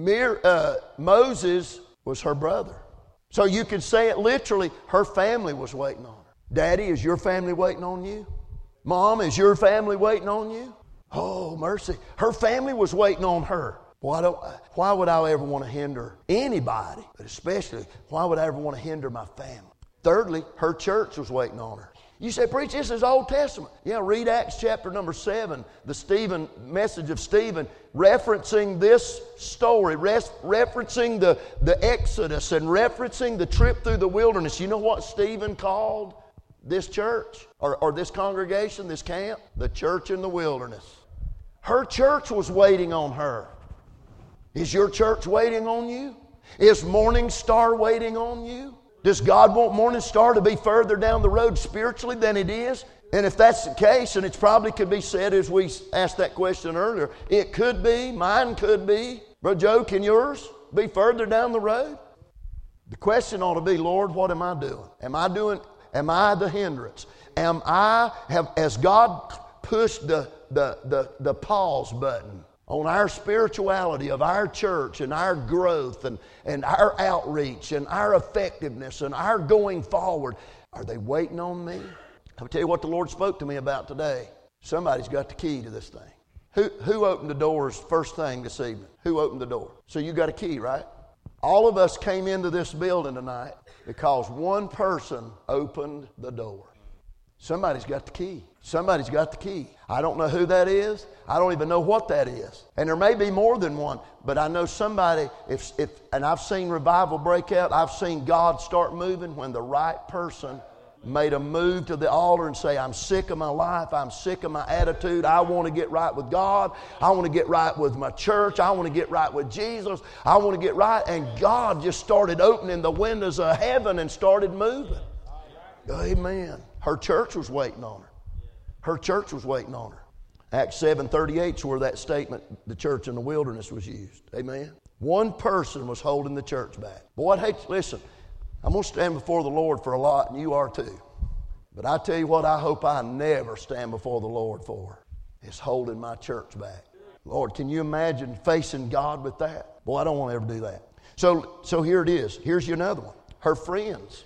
A: Moses was her brother. So you could say it literally, her family was waiting on her. Daddy, is your family waiting on you? Mom, is your family waiting on you? Oh, mercy. Her family was waiting on her. Why would I ever want to hinder anybody, but especially, why would I ever want to hinder my family? Thirdly, her church was waiting on her. You say, preach, this is Old Testament. Yeah, read Acts chapter number 7, the message of Stephen, referencing this story, referencing the Exodus and referencing the trip through the wilderness. You know what Stephen called this church or this congregation, this camp? The church in the wilderness. Her church was waiting on her. Is your church waiting on you? Is Morning Star waiting on you? Does God want Morning Star to be further down the road spiritually than it is? And if that's the case, and it probably could be said as we asked that question earlier, it could be, mine could be. Brother Joe, can yours be further down the road? The question ought to be, Lord, what am I doing? Am I the hindrance? Has God pushed the pause button on our spirituality of our church and our growth and our outreach and our effectiveness and our going forward? Are they waiting on me? I'll tell you what the Lord spoke to me about today. Somebody's got the key to this thing. Who opened the doors first thing this evening? Who opened the door? So you got a key, right? All of us came into this building tonight because one person opened the door. Somebody's got the key. Somebody's got the key. I don't know who that is. I don't even know what that is. And there may be more than one, but I know somebody, and I've seen revival break out. I've seen God start moving when the right person made a move to the altar and say, I'm sick of my life. I'm sick of my attitude. I want to get right with God. I want to get right with my church. I want to get right with Jesus. I want to get right. And God just started opening the windows of heaven and started moving. Amen. Her church was waiting on her. Her church was waiting on her. Acts 7:38 is where that statement, the church in the wilderness, was used. Amen. One person was holding the church back. Boy, listen, I'm going to stand before the Lord for a lot, and you are too. But I tell you what, I hope I never stand before the Lord for is holding my church back. Lord, can you imagine facing God with that? Boy, I don't want to ever do that. So here it is. Here's another one. Her friends.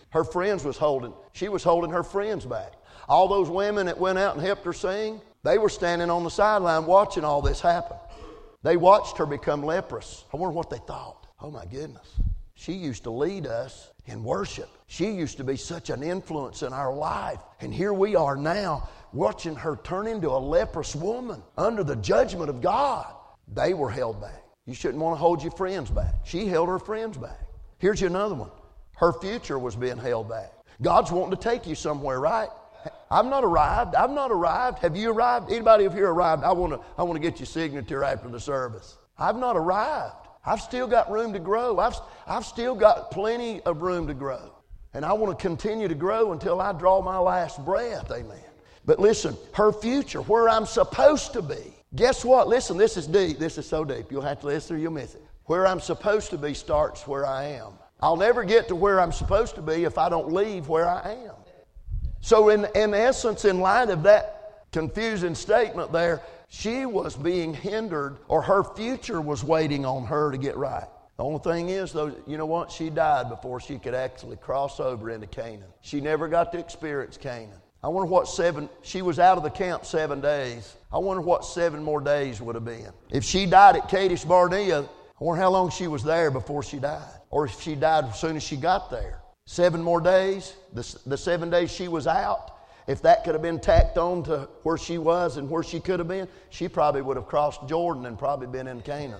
A: She was holding her friends back. All those women that went out and helped her sing, they were standing on the sideline watching all this happen. They watched her become leprous. I wonder what they thought. Oh my goodness. She used to lead us in worship. She used to be such an influence in our life. And here we are now watching her turn into a leprous woman under the judgment of God. They were held back. You shouldn't want to hold your friends back. She held her friends back. Here's another one. Her future was being held back. God's wanting to take you somewhere, right? I've not arrived. Have you arrived? Anybody up here arrived? I want to get your signature after the service. I've not arrived. I've still got room to grow. I've still got plenty of room to grow. And I want to continue to grow until I draw my last breath. Amen. But listen, her future, where I'm supposed to be. Guess what? Listen, this is deep. This is so deep. You'll have to listen or you'll miss it. Where I'm supposed to be starts where I am. I'll never get to where I'm supposed to be if I don't leave where I am. So in essence, in light of that confusing statement there, she was being hindered, or her future was waiting on her to get right. The only thing is, though, you know what? She died before she could actually cross over into Canaan. She never got to experience Canaan. I wonder she was out of the camp 7 days. I wonder what 7 more days would have been. If she died at Kadesh Barnea, I wonder how long she was there before she died. Or if she died as soon as she got there. 7 more days, the 7 days she was out, if that could have been tacked on to where she was and where she could have been, she probably would have crossed Jordan and probably been in Canaan.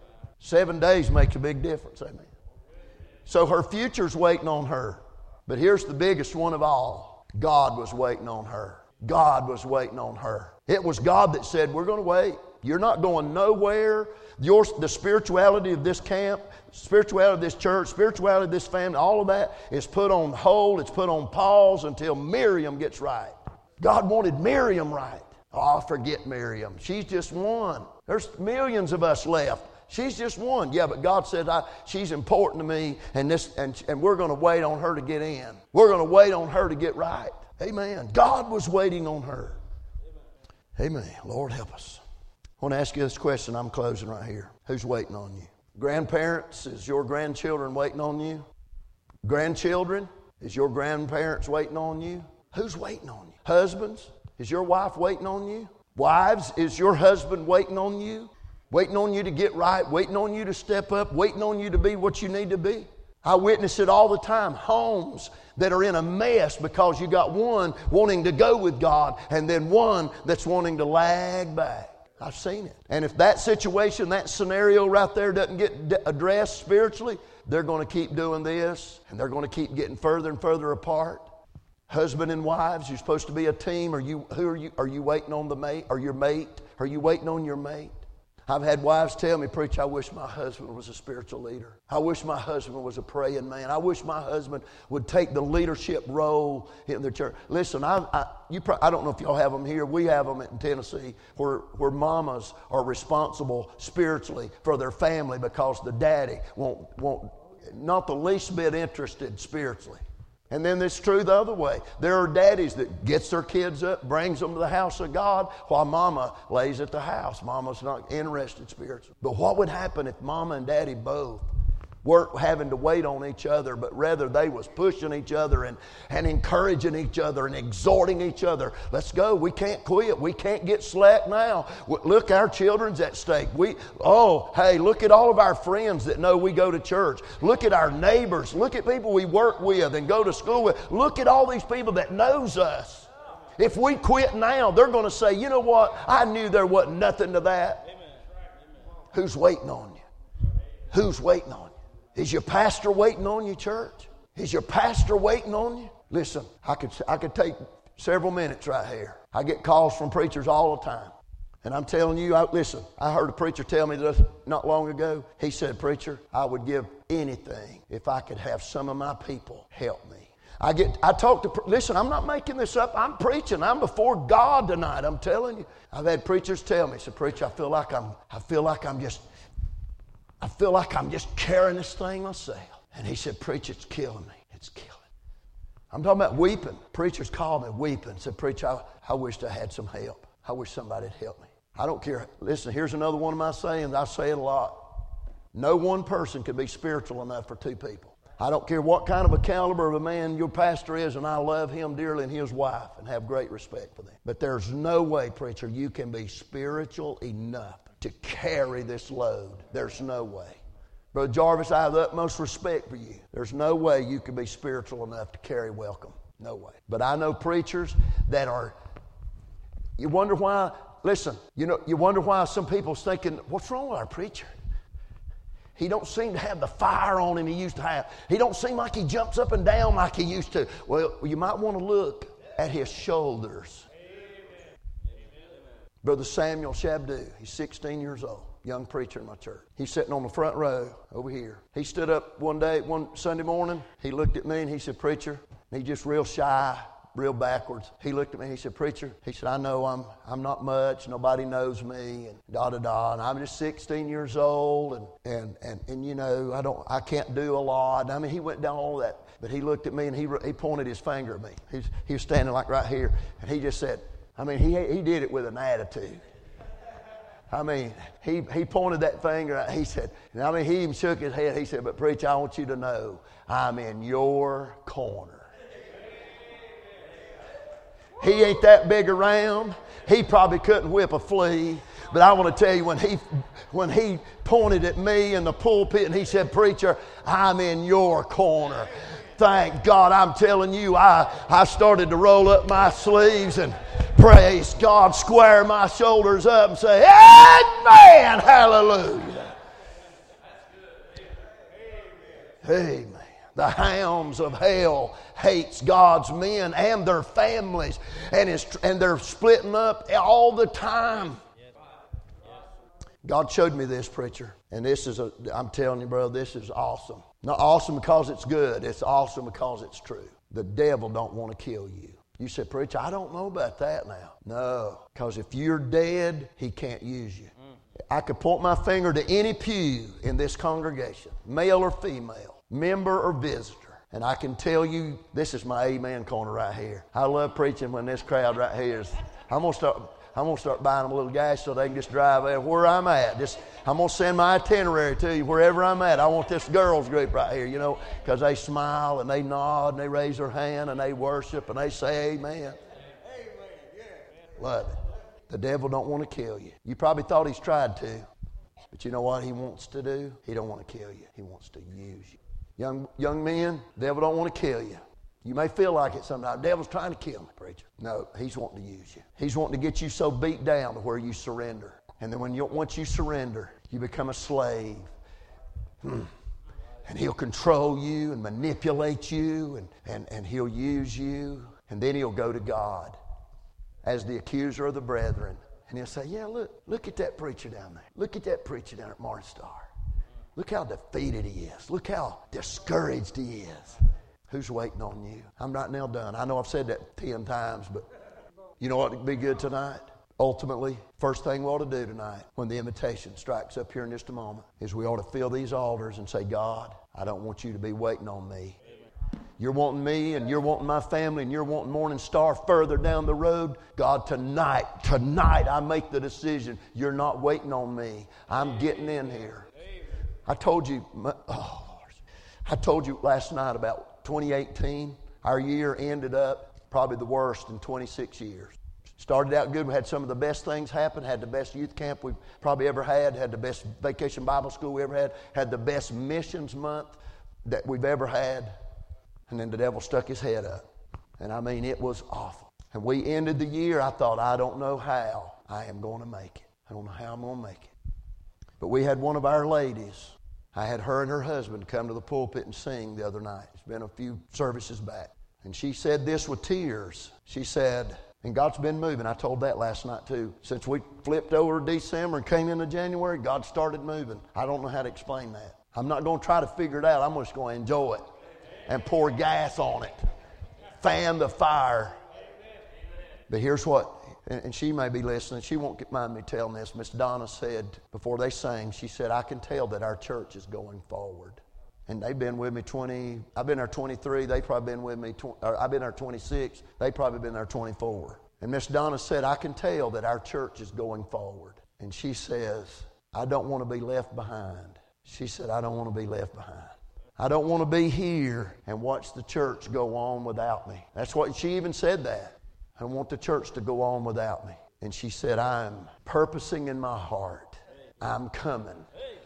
A: 7 days makes a big difference, amen. So her future's waiting on her. But here's the biggest one of all. God was waiting on her. God was waiting on her. It was God that said, we're going to wait. You're not going nowhere. The spirituality of this camp, spirituality of this church, spirituality of this family, all of that is put on hold. It's put on pause until Miriam gets right. God wanted Miriam right. Oh, forget Miriam. She's just one. There's millions of us left. She's just one. Yeah, but God said, she's important to me, and we're going to wait on her to get in. We're going to wait on her to get right. Amen. God was waiting on her. Amen. Lord, help us. I want to ask you this question. I'm closing right here. Who's waiting on you? Grandparents, is your grandchildren waiting on you? Grandchildren, is your grandparents waiting on you? Who's waiting on you? Husbands, is your wife waiting on you? Wives, is your husband waiting on you? Waiting on you to get right, waiting on you to step up, waiting on you to be what you need to be. I witness it all the time. Homes that are in a mess because you got one wanting to go with God and then one that's wanting to lag back. I've seen it. And if that situation, that scenario right there doesn't get addressed spiritually, they're going to keep doing this and they're going to keep getting further and further apart. Husband and wives, you're supposed to be a team. Are you waiting on the mate or your mate? Are you waiting on your mate? I've had wives tell me, preach, I wish my husband was a spiritual leader. I wish my husband was a praying man. I wish my husband would take the leadership role in the church. Listen, I don't know if y'all have them here. We have them in Tennessee where mamas are responsible spiritually for their family because the daddy won't not the least bit interested spiritually. And then it's true the other way. There are daddies that gets their kids up, brings them to the house of God, while mama lays at the house. Mama's not interested spiritually. But what would happen if mama and daddy both weren't having to wait on each other, but rather they was pushing each other and encouraging each other and exhorting each other? Let's go. We can't quit. We can't get slack now. Look, our children's at stake. Hey, look at all of our friends that know we go to church. Look at our neighbors. Look at people we work with and go to school with. Look at all these people that knows us. If we quit now, they're going to say, you know what? I knew there wasn't nothing to that. Amen. Who's waiting on you? Who's waiting on you? Is your pastor waiting on you, church? Is your pastor waiting on you? Listen, I could take several minutes right here. I get calls from preachers all the time. And I'm telling you, listen, I heard a preacher tell me this not long ago. He said, preacher, I would give anything if I could have some of my people help me. Listen, I'm not making this up. I'm preaching. I'm before God tonight. I'm telling you. I've had preachers tell me, said, preacher, I feel like I'm just carrying this thing myself. And he said, preacher, it's killing me. It's killing me. I'm talking about weeping. Preachers call me weeping. Said, preacher, I wished I had some help. I wish somebody'd help me. I don't care. Listen, here's another one of my sayings. I say it a lot. No one person could be spiritual enough for two people. I don't care what kind of a caliber of a man your pastor is, and I love him dearly and his wife and have great respect for them. But there's no way, preacher, you can be spiritual enough to carry this load. There's no way. Brother Jarvis, I have the utmost respect for you. There's no way you can be spiritual enough to carry welcome. No way. But I know preachers that are, you wonder why, listen, you wonder why some people's thinking, what's wrong with our preacher? He don't seem to have the fire on him he used to have. He don't seem like he jumps up and down like he used to. Well, you might want to look at his shoulders. Brother Samuel Shabdoo, he's 16 years old, young preacher in my church. He's sitting on the front row over here. He stood up one Sunday morning. He looked at me and he said, preacher, and he just real shy, real backwards. He looked at me and he said, preacher, he said, I know I'm not much, nobody knows me, and da-da-da, and I'm just 16 years old, and I can't do a lot. I mean, he went down all that, but he looked at me and he pointed his finger at me. He was standing like right here, and he just said, I mean, he did it with an attitude. I mean, he pointed that finger out. He said, and I mean, he even shook his head. He said, but preacher, I want you to know I'm in your corner. He ain't that big around. He probably couldn't whip a flea. But I want to tell you, when he pointed at me in the pulpit and he said, preacher, I'm in your corner. Thank God, I'm telling you, I started to roll up my sleeves and praise God, square my shoulders up and say, amen, hallelujah. Amen. The hounds of hell hates God's men and their families, and they're splitting up all the time. God showed me this, preacher, and I'm telling you, brother, this is awesome. Not awesome because it's good. It's awesome because it's true. The devil don't want to kill you. You said, preacher, I don't know about that now. No, because if you're dead, he can't use you. I could point my finger to any pew in this congregation, male or female, member or visitor, and I can tell you, this is my amen corner right here. I love preaching when this crowd right here is. I'm going to start buying them a little gas so they can just drive where I'm at. I'm going to send my itinerary to you wherever I'm at. I want this girls group right here, because they smile and they nod and they raise their hand and they worship and they say amen. Amen, yeah. Love it. The devil don't want to kill you. You probably thought he's tried to, but you know what he wants to do? He don't want to kill you. He wants to use you. Young men, the devil don't want to kill you. You may feel like it sometimes. The devil's trying to kill me, preacher. No, he's wanting to use you. He's wanting to get you so beat down to where you surrender. And then once you surrender, you become a slave. And he'll control you and manipulate you and he'll use you. And then he'll go to God as the accuser of the brethren. And he'll say, yeah, look at that preacher down there. Look at that preacher down at Morning Star. Look how defeated he is. Look how discouraged he is. Who's waiting on you? I'm not now done. I know I've said that 10 times, but you know what would be good tonight? Ultimately, first thing we ought to do tonight, when the invitation strikes up here in just a moment, is we ought to fill these altars and say, God, I don't want you to be waiting on me. You're wanting me, and you're wanting my family, and you're wanting Morning Star further down the road. God, tonight, I make the decision. You're not waiting on me. I'm getting in here. I told you last night about 2018. Our year ended up probably the worst in 26 years. Started out good. We had some of the best things happen. Had the best youth camp we've probably ever had. Had the best vacation Bible school we ever had. Had the best missions month that we've ever had. And then the devil stuck his head up. And I mean, it was awful. And we ended the year, I thought, I don't know how I am going to make it. I don't know how I'm going to make it. But we had one of our ladies. I had her and her husband come to the pulpit and sing the other night. It's been a few services back. And she said this with tears. She said, and God's been moving. I told that last night too. Since we flipped over December and came into January, God started moving. I don't know how to explain that. I'm not going to try to figure it out. I'm just going to enjoy it and pour gas on it. Fan the fire. But here's what, and she may be listening. She won't mind me telling this. Miss Donna said, before they sang, she said, I can tell that our church is going forward. And they've been with me I've been there 23. They've probably been with me, I've been there 26. They've probably been there 24. And Miss Donna said, I can tell that our church is going forward. And she says, I don't want to be left behind. She said, I don't want to be left behind. I don't want to be here and watch the church go on without me. That's what she even said that. I don't want the church to go on without me. And she said, I'm purposing in my heart. I'm coming.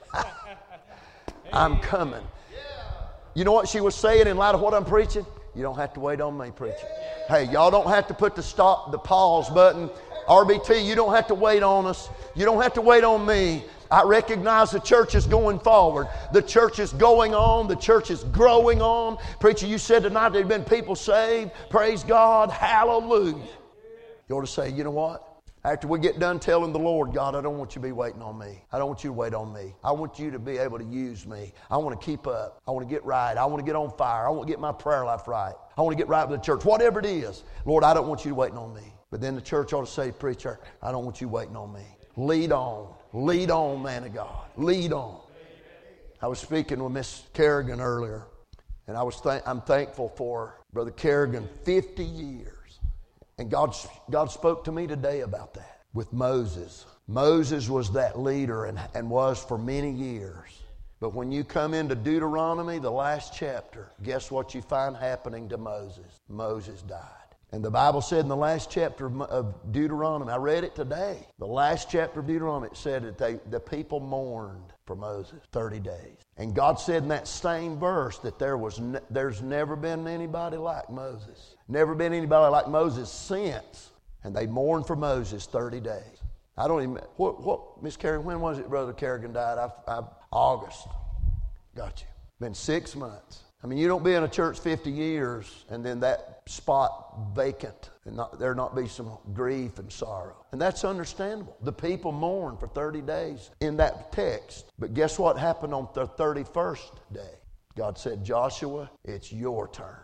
A: I'm coming. You know what she was saying in light of what I'm preaching? You don't have to wait on me preaching. Hey, y'all don't have to put the pause button. RBT, you don't have to wait on us. You don't have to wait on me. I recognize the church is going forward. The church is going on. The church is growing on. Preacher, you said tonight there have been people saved. Praise God. Hallelujah. You ought to say, you know what? After we get done telling the Lord, God, I don't want you to be waiting on me. I don't want you to wait on me. I want you to be able to use me. I want to keep up. I want to get right. I want to get on fire. I want to get my prayer life right. I want to get right with the church. Whatever it is, Lord, I don't want you to waiting on me. But then the church ought to say, preacher, I don't want you waiting on me. Lead on. Lead on, man of God. Lead on. I was speaking with Miss Kerrigan earlier, and I'm thankful for Brother Kerrigan, 50 years. And God spoke to me today about that with Moses. Moses was that leader and was for many years. But when you come into Deuteronomy, the last chapter, guess what you find happening to Moses? Moses died. And the Bible said in the last chapter of Deuteronomy, I read it today, the last chapter of Deuteronomy, it said that the people mourned for Moses 30 days. And God said in that same verse that there's never been anybody like Moses. Never been anybody like Moses since. And they mourned for Moses 30 days. I don't even, Miss Kerrigan, when was it Brother Kerrigan died? August. Got you. Been 6 months. I mean, you don't be in a church 50 years and then that spot vacant and there not be some grief and sorrow. And that's understandable. The people mourned for 30 days in that text. But guess what happened on the 31st day? God said, Joshua, it's your turn.